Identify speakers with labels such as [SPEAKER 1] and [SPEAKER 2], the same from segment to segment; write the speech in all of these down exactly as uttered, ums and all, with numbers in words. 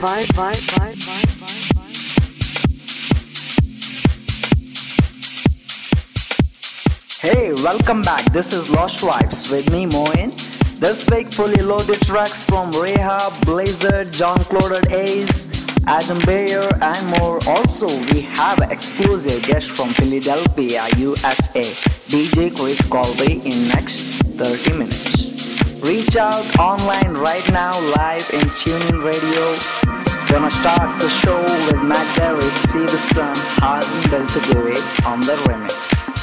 [SPEAKER 1] vibe, vibe, vibe, vibe, vibe, vibe. Hey, welcome back. This is Lost Vibes with me, Moin. This week, fully loaded tracks from Reha, Blizzard, John Claude Ace, Adam Beyer, and more. Also, we have an exclusive guest from Philadelphia, U S A, D J Chris Colby, in next thirty minutes. Reach out online right now, live in TuneIn Radio. Gonna start the show with Matt Berry, See the Sun, Hasn't Built to Do It on the remix.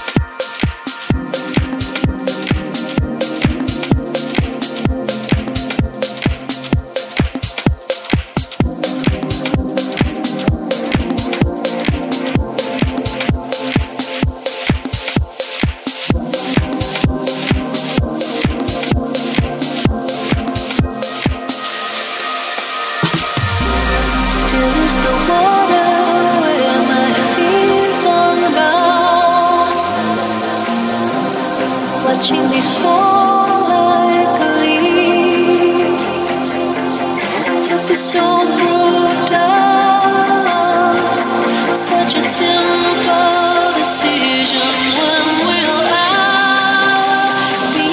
[SPEAKER 2] Watching me fall like a leaf, to be so brutal, such a simple decision. When will I be?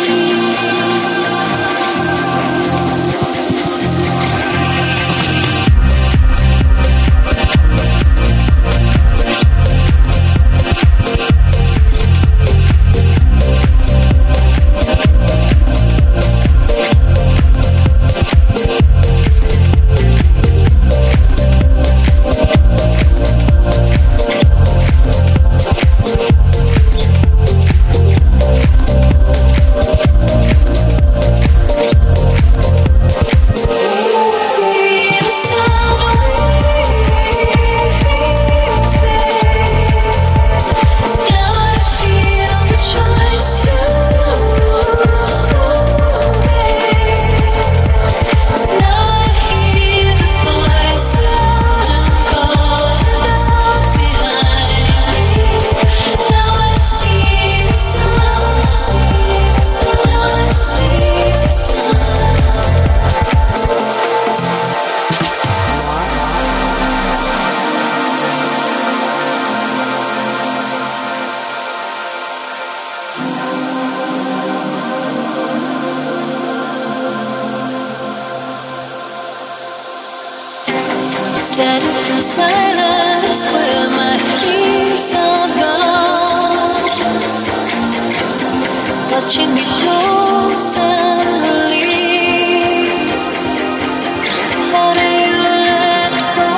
[SPEAKER 2] Standing in silence where my fears are gone, watching me close and release. How do you let go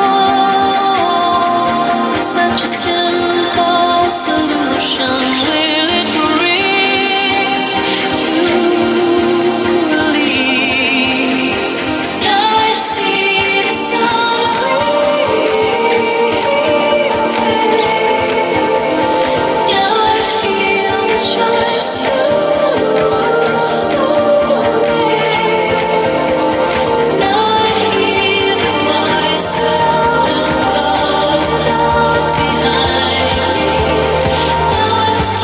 [SPEAKER 2] of such a simple solution? Will it bring you relief? Now I see the sun. Behind me, now I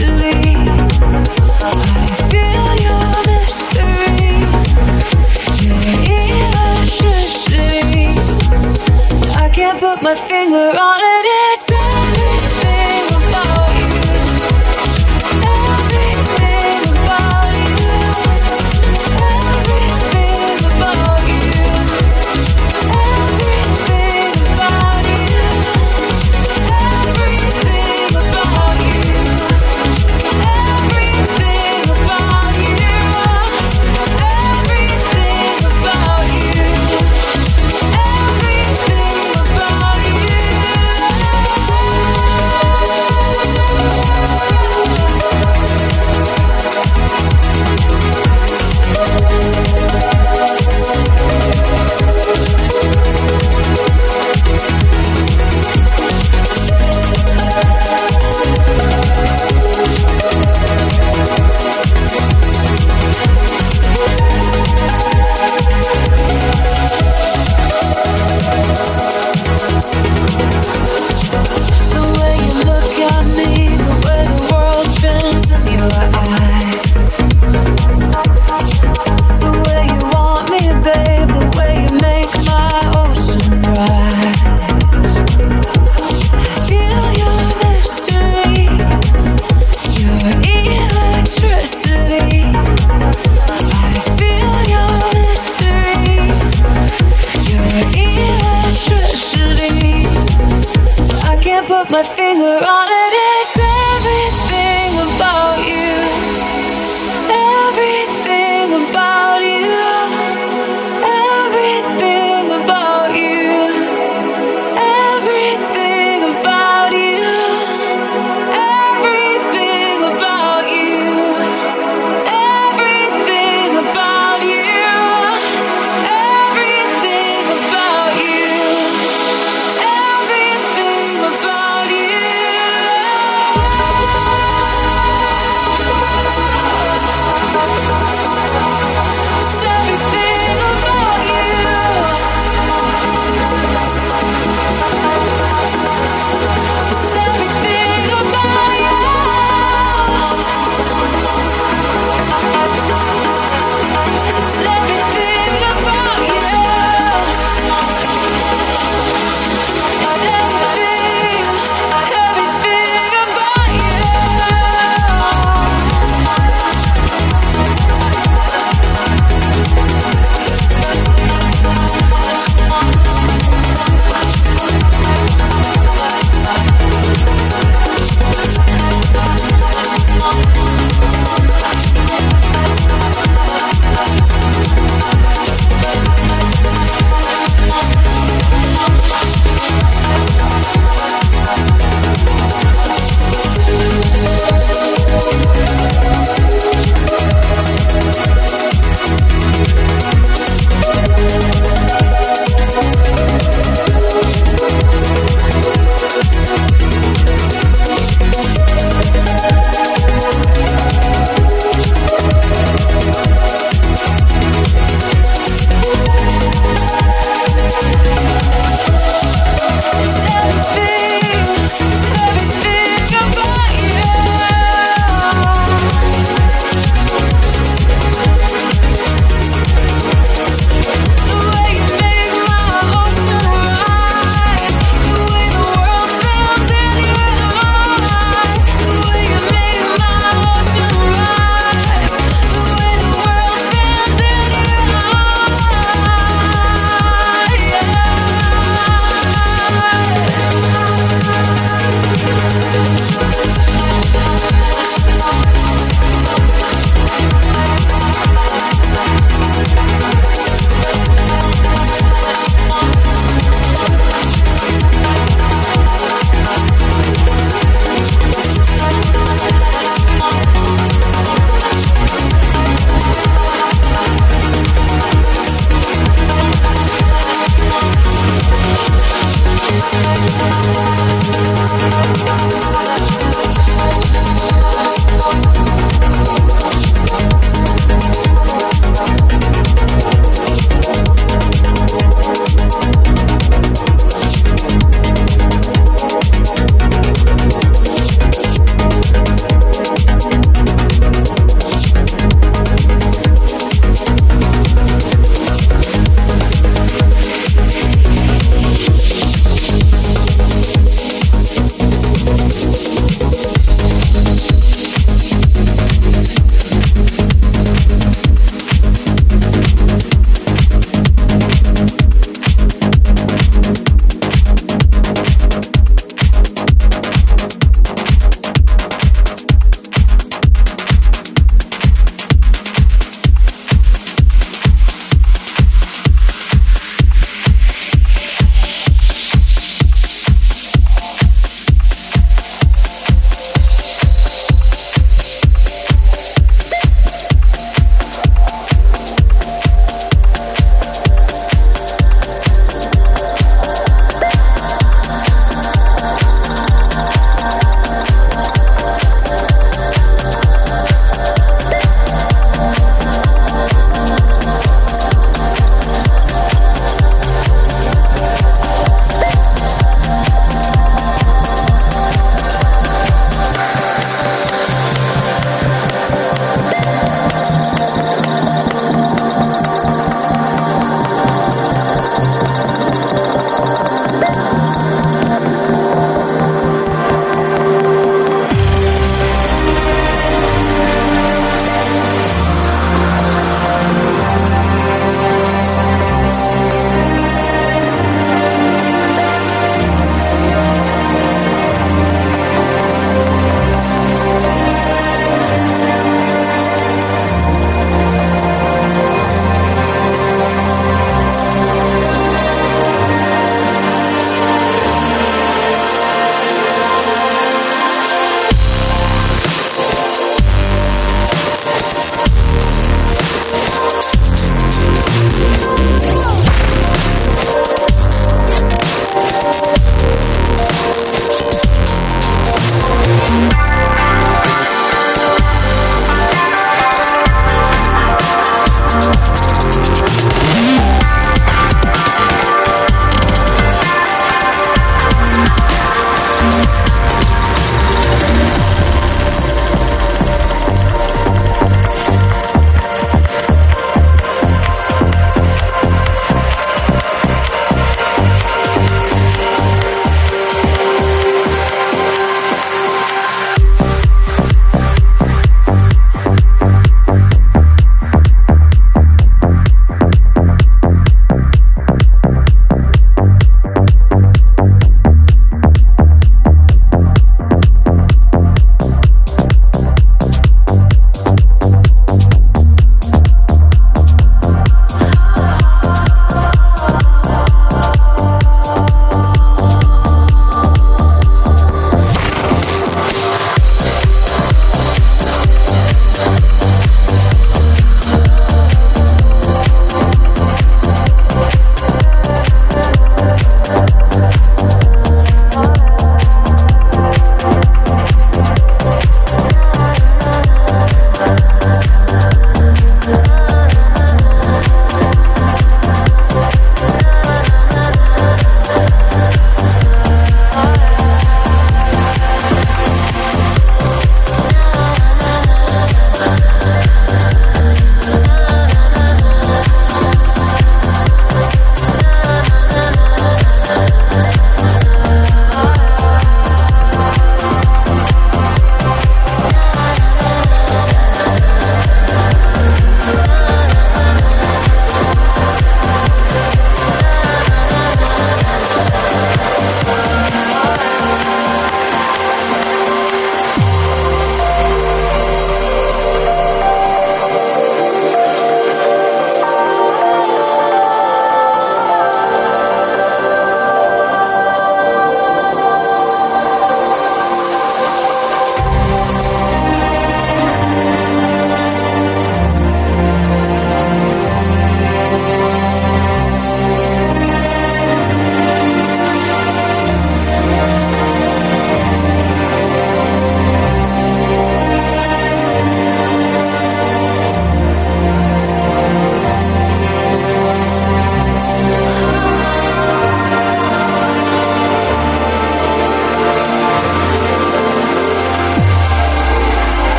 [SPEAKER 2] easily. I feel your mystery, your electricity. I can't put my finger on it. It's everything about you. Everything about you. Everything about you. Everything about you. Everything about you.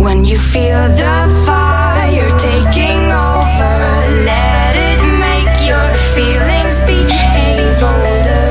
[SPEAKER 2] When you feel the fire taking over, let it make your feelings behave older.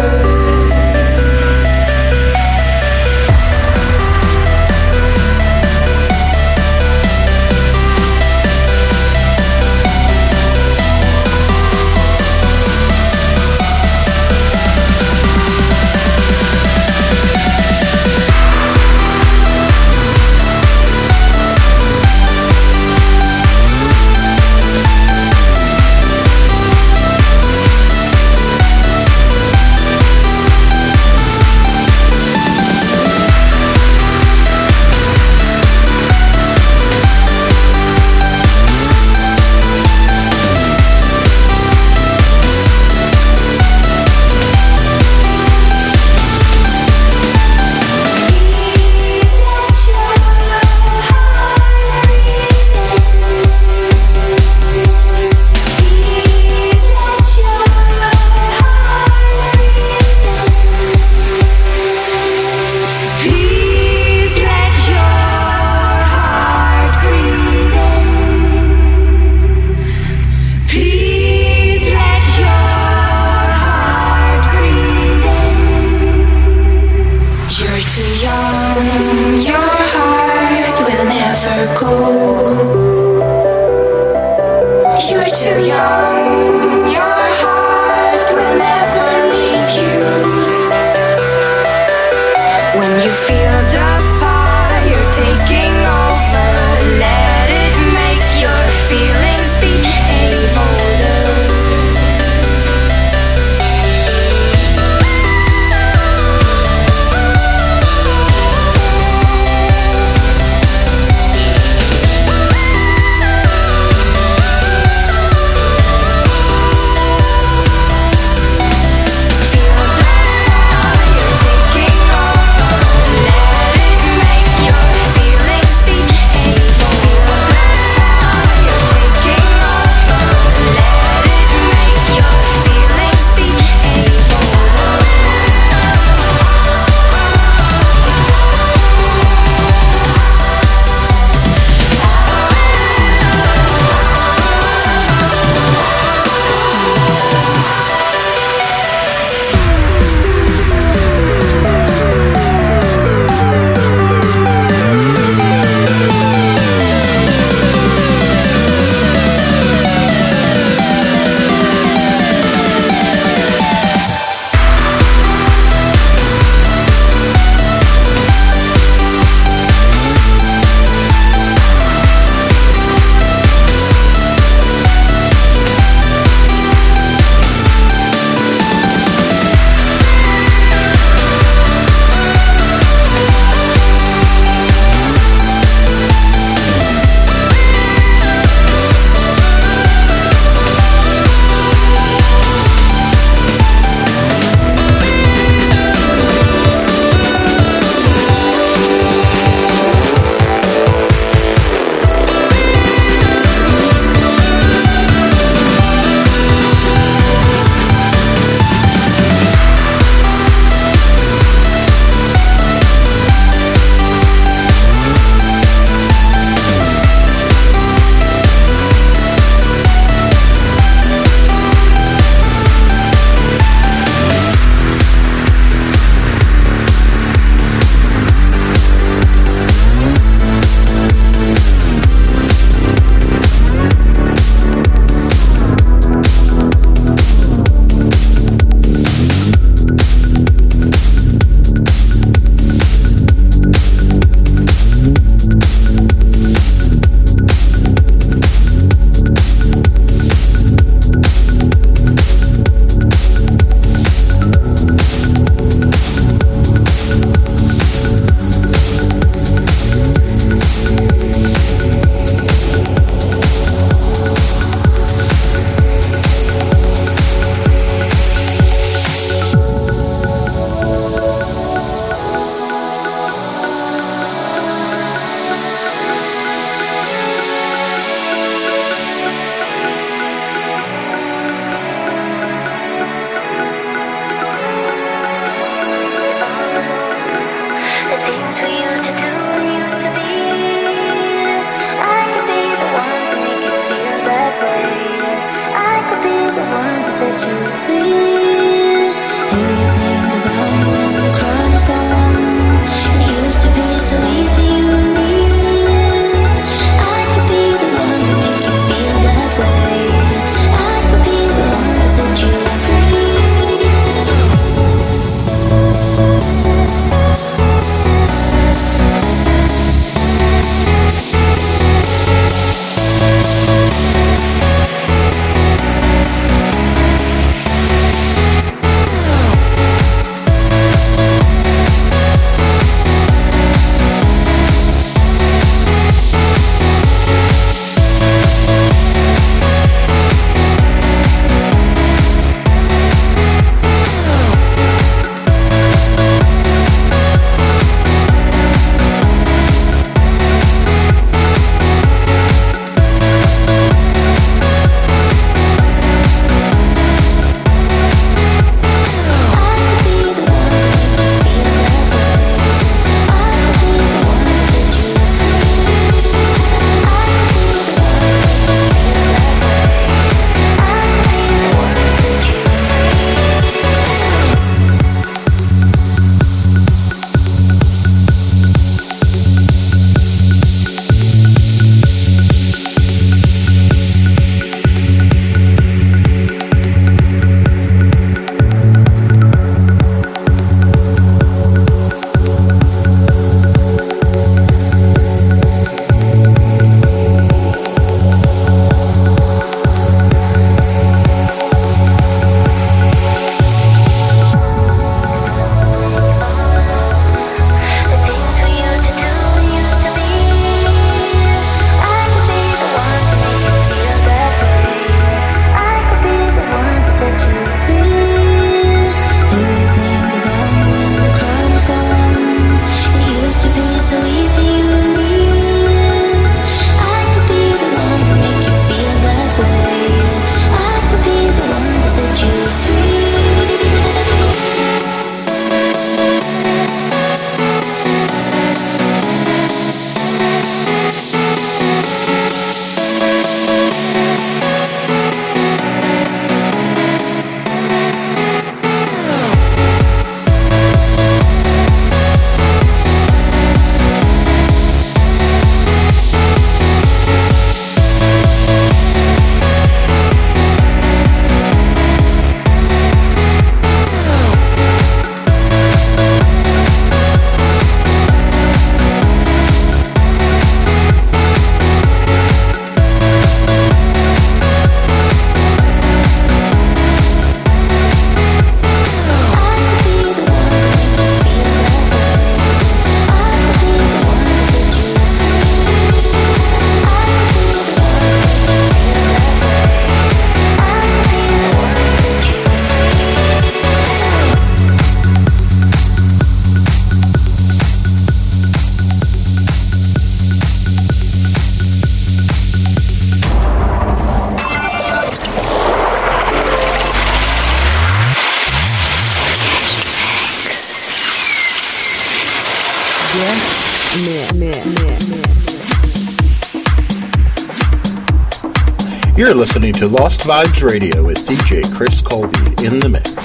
[SPEAKER 3] You're listening to Lost Vibes Radio with D J Chris Colby in the mix.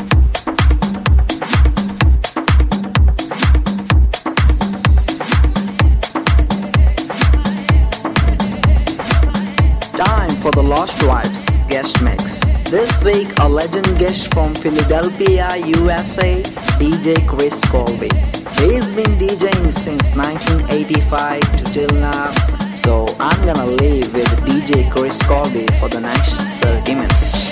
[SPEAKER 1] Time for the Lost Vibes guest mix. This week, a legend guest from Philadelphia, U S A, D J Chris Colby. He's been DJing since nineteen eighty-five to till now, so I'm gonna leave with D J Chris Colby for the next thirty minutes.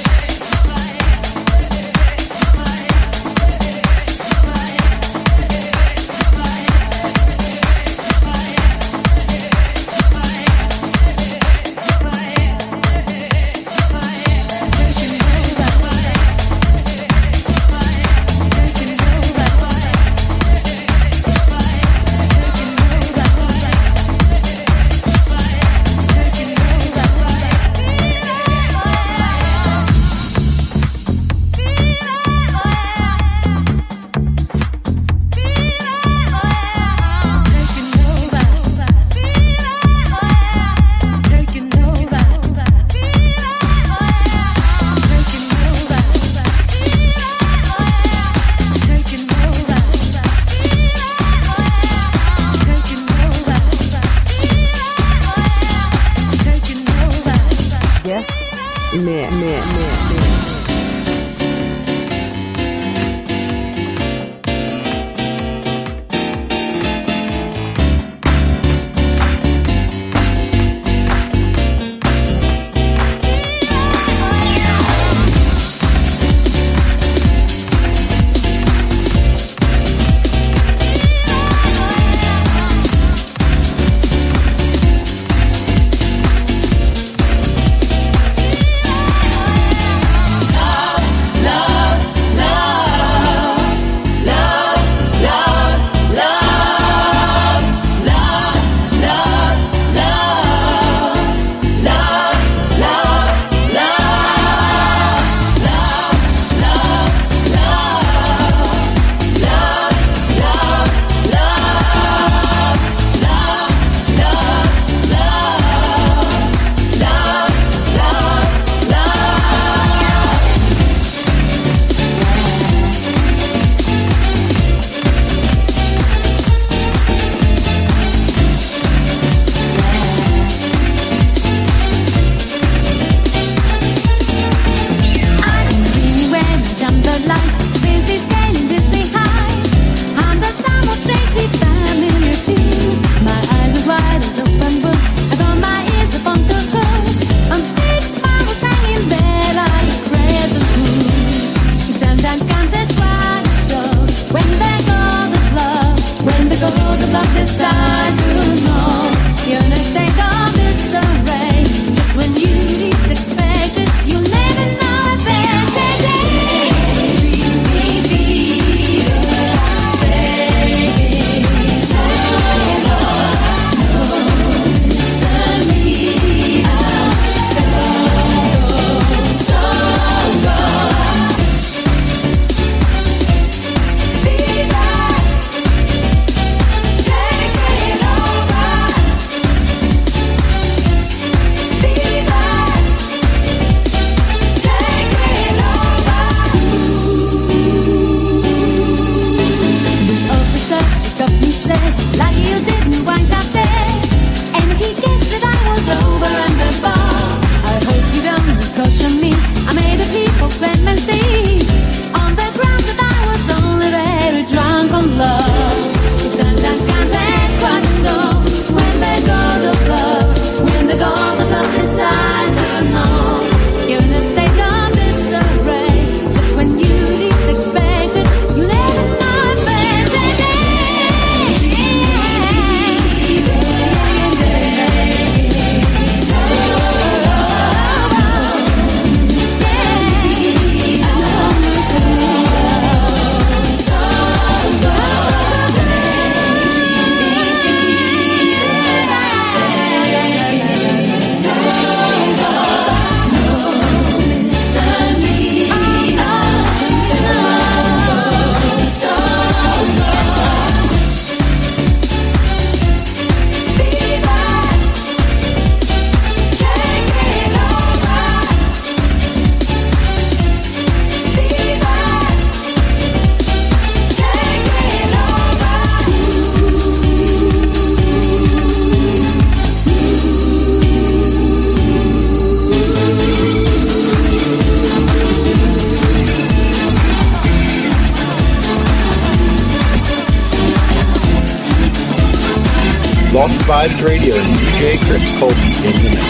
[SPEAKER 3] Vibes Radio and D J Chris Colby in the mix.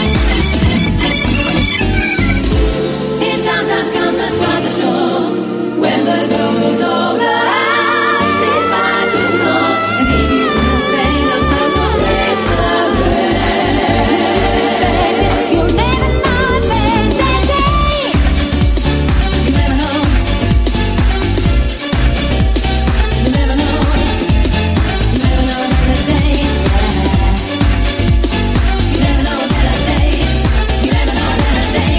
[SPEAKER 4] It sometimes comes as by the shore when the goes over. Decide to hold and give you the stain of total disarray. You'll never know a better day. You never know. You never know. You never know a better day. You never know a better day. You never know a better day.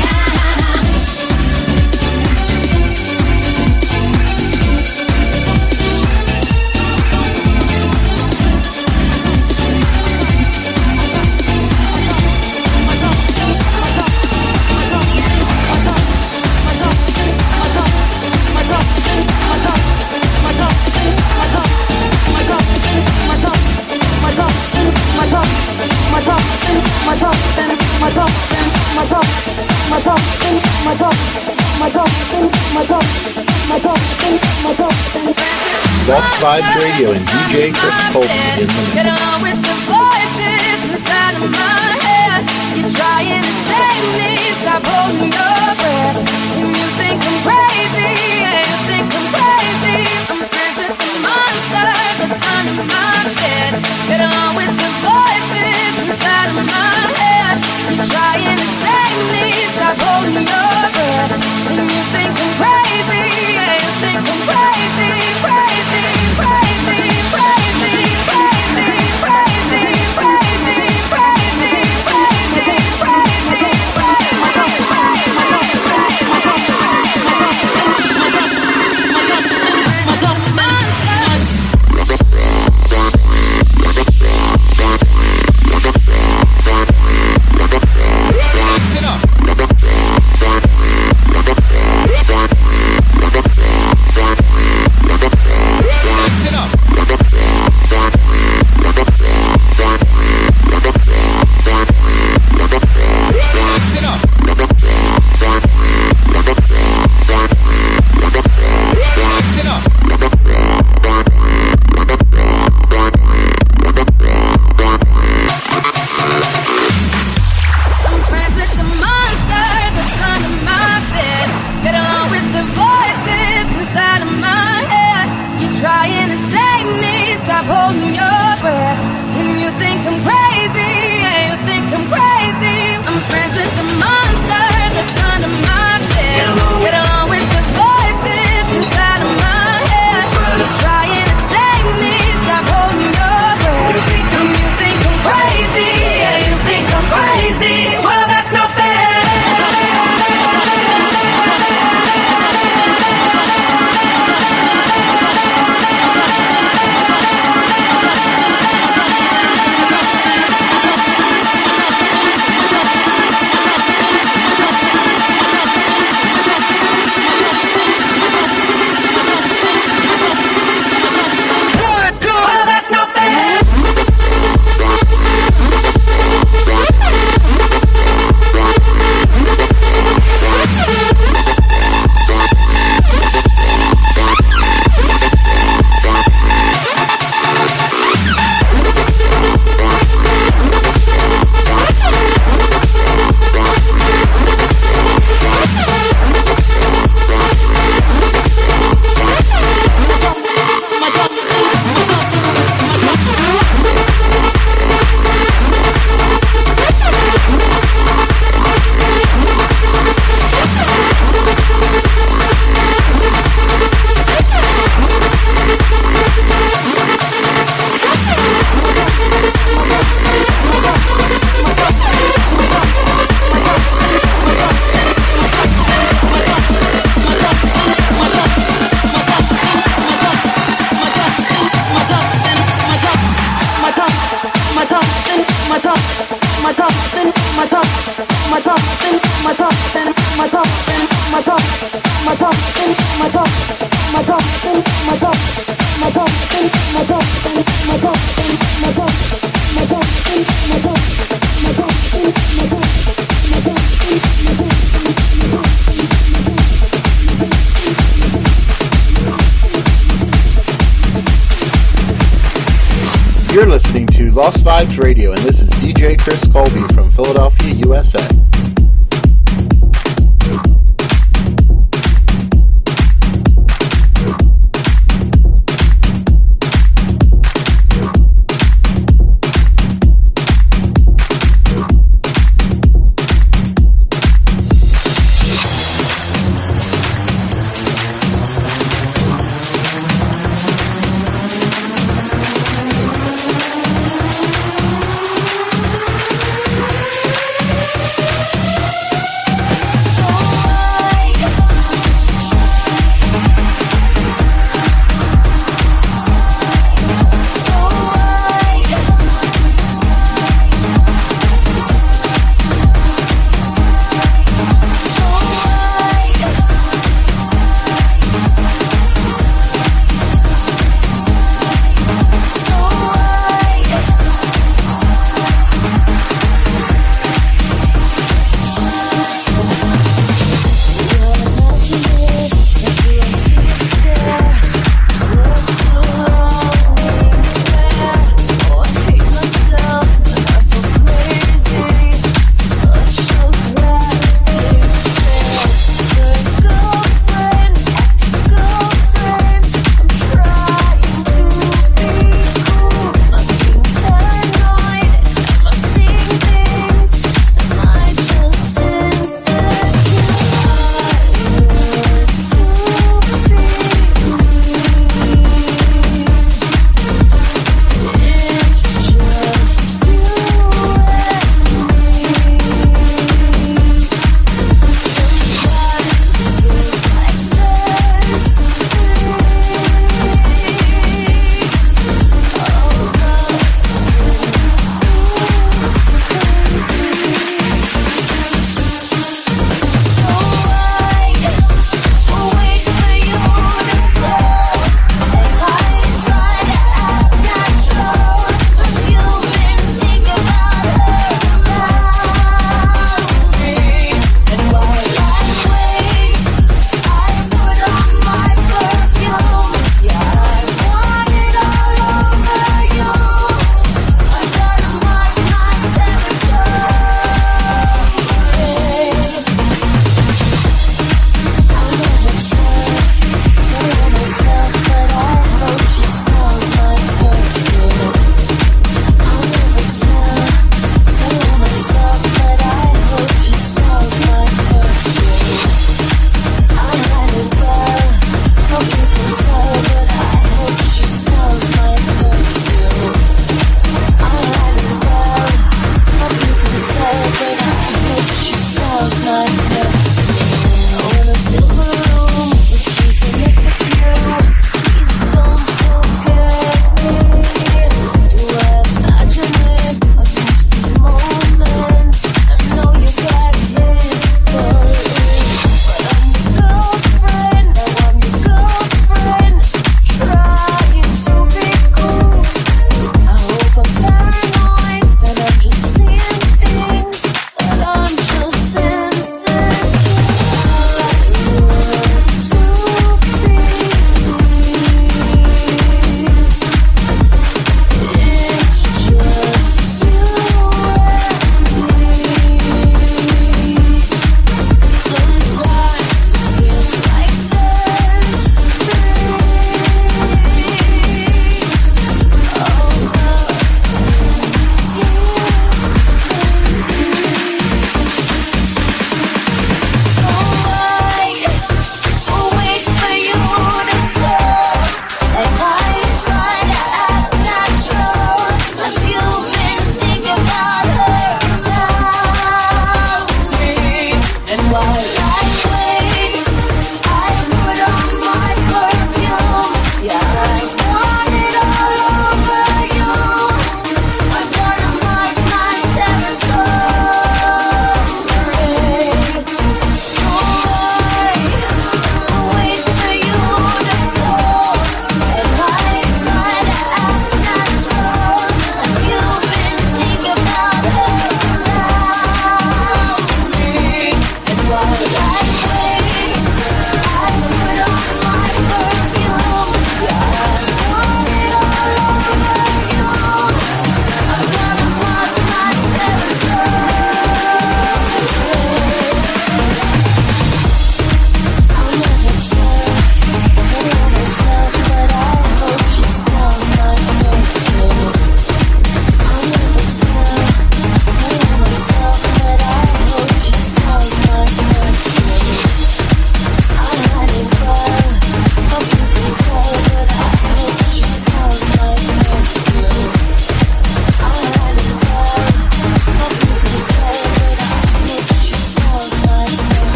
[SPEAKER 3] Lost Vibes Radio and D J Chris Colby in the mix.
[SPEAKER 4] Get on with the voices inside of my head. You're trying to save me, stop holding your breath. And you think I'm crazy, yeah, you think I'm crazy. I'm friends with the monster that's under my bed. Get on with the voices inside of my head. You're trying to save me, stop holding your breath. And you think I'm crazy, yeah, you think I'm crazy, crazy, crazy, crazy, crazy, crazy, crazy, crazy, crazy, crazy, well, that's not fair.
[SPEAKER 3] Lost Vibes Radio, and this is D J Chris Colby from Philadelphia, U S A.
[SPEAKER 2] We'll be right back.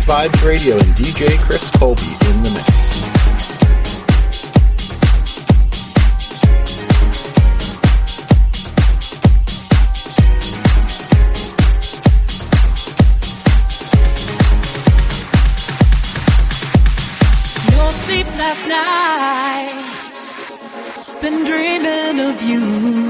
[SPEAKER 3] Vibes Radio and D J Chris Colby in the mix.
[SPEAKER 5] No sleep last night, been dreaming of you.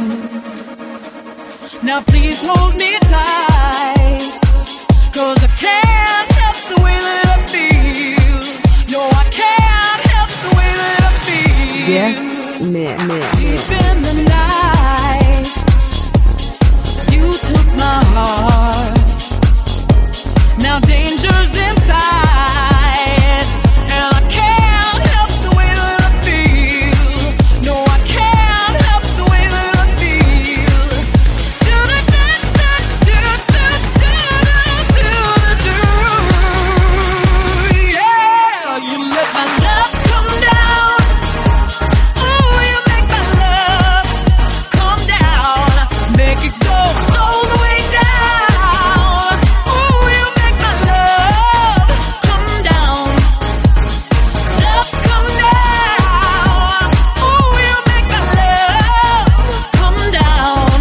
[SPEAKER 5] Now please hold me tight, 'cause I can't help the way that I feel. No, I can't help the way that I feel.
[SPEAKER 6] Yeah, man, man.
[SPEAKER 5] Deep in the night, you took my heart. Now danger's inside, and I can't help the way that I feel. No, I can't help the way that I feel. Do do do do do do do do do. Yeah, you let my love come down. Oh, you make my love come down. Make it go all the way down. Oh, you make my love come down. Love come down. Oh, you make my love come down.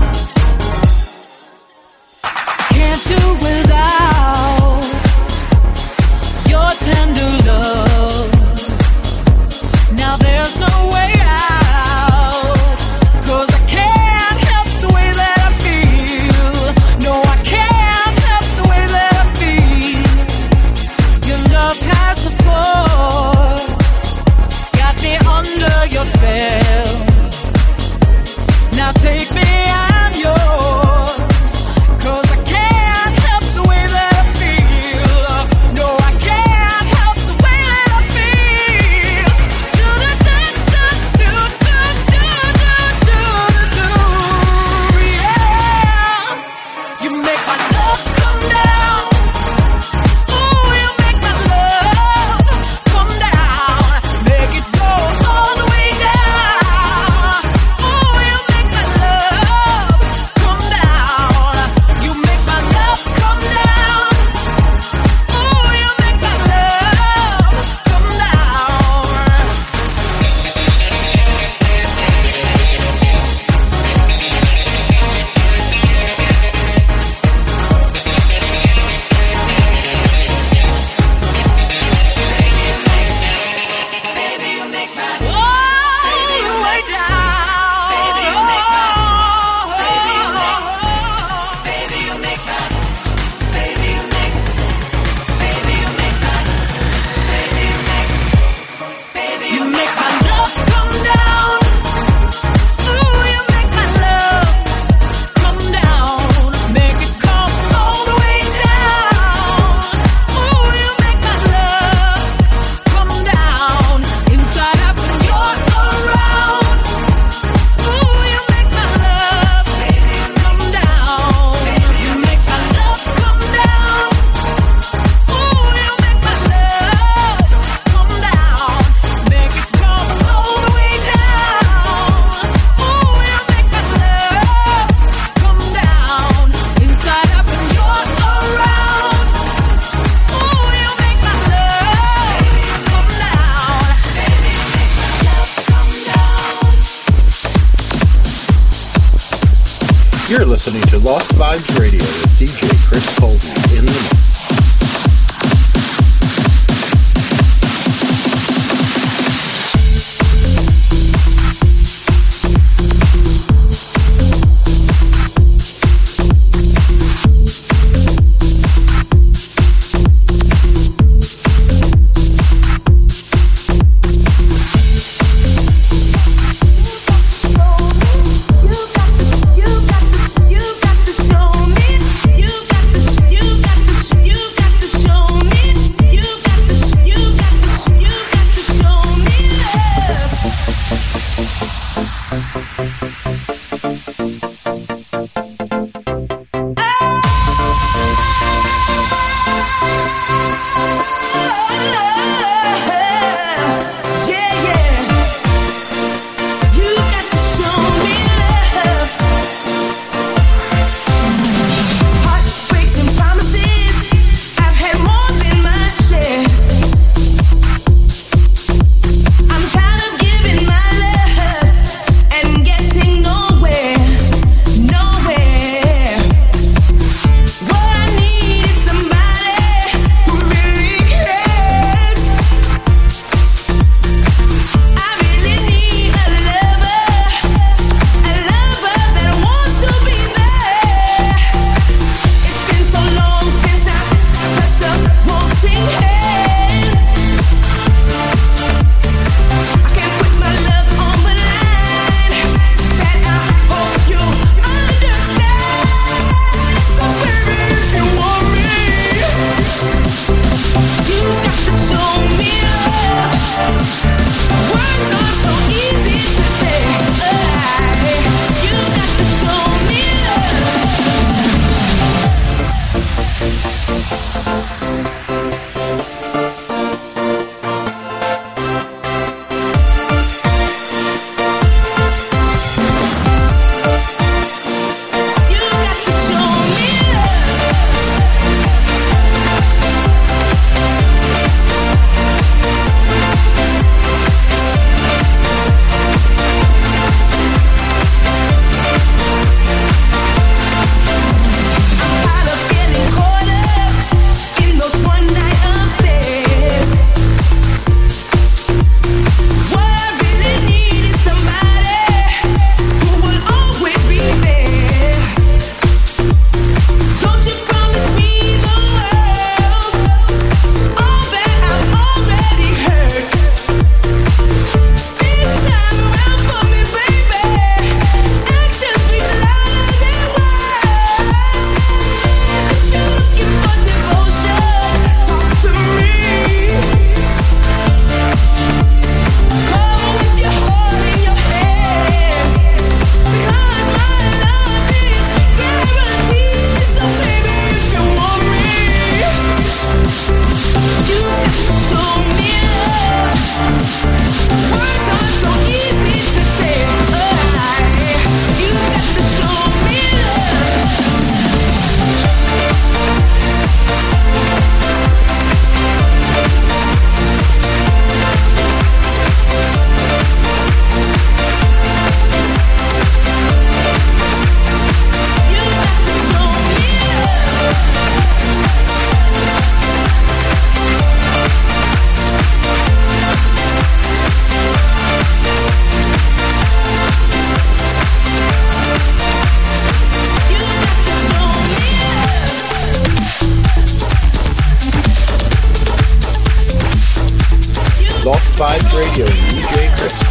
[SPEAKER 5] Can't do without your tender love. Now there's no way out, 'cause I can't help the way that I feel. No, I can't help the way that I feel. Your love has a force, got me under your spell. Now take me, I'm yours, 'cause I can't help the way that I feel. No, I can't help the way that I feel. Do do do do do do do do do. Yeah, you make my love come down. Oh, you make my love come down. Make it go all the way down. Oh, you make my love come down. You make my love come down. Oh, you make my love come down. Baby, you make my oh, you way down. Baby, you make my baby, you make baby, you make my baby, you make baby, you make my baby, you make baby, you make my love come down. Ooh, you make my love come down. Make it come all the way down. Ooh, you make my love come down. Inside out when you're around. Ooh, you make my love come down. You make my love come down. Ooh, you make my love come down. Make it come all the way down. Ooh, you make my love come down. Inside out when you're around. Ooh, you make my love come down. Baby, make my love come down.
[SPEAKER 3] You're listening to Lost Vibes Radio with D J Chris Colby in the mix.
[SPEAKER 5] You got to, you got to show me. You got to, you got to, you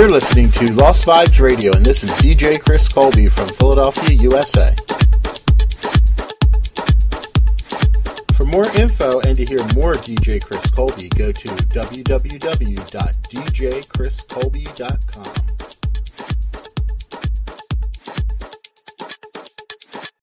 [SPEAKER 3] You're listening to Lost Vibes Radio, and this is D J Chris Colby from Philadelphia, U S A. For more info and to hear more D J Chris Colby, go to w w w dot d j chris colby dot com.